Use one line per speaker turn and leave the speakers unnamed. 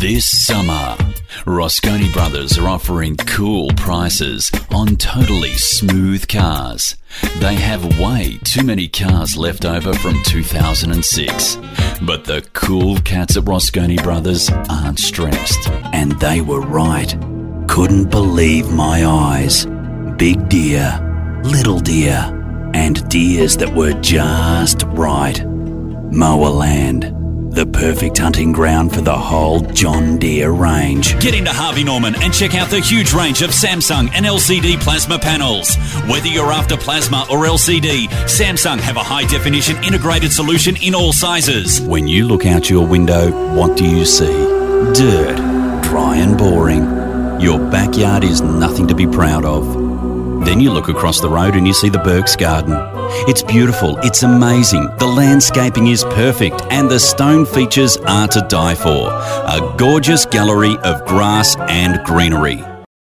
This summer, Rosconi Brothers are offering cool prices on totally smooth cars. They have way too many cars left over from 2006. But the cool cats at Rosconi Brothers aren't stressed. And they were right. Couldn't believe my eyes. Big deer, little deer, and deers that were just right. Mowerland, the perfect hunting ground for the whole John Deere range.
Get into Harvey Norman and check out the huge range of Samsung and LCD plasma panels. Whether you're after plasma or LCD, Samsung have a high-definition integrated solution in all sizes.
When you look out your window, what do you see? Dirt, dry and boring. Your backyard is nothing to be proud of. Then you look across the road and you see the Burke's Garden. It's beautiful, it's amazing, the landscaping is perfect, and the stone features are to die for. A gorgeous gallery of grass and greenery.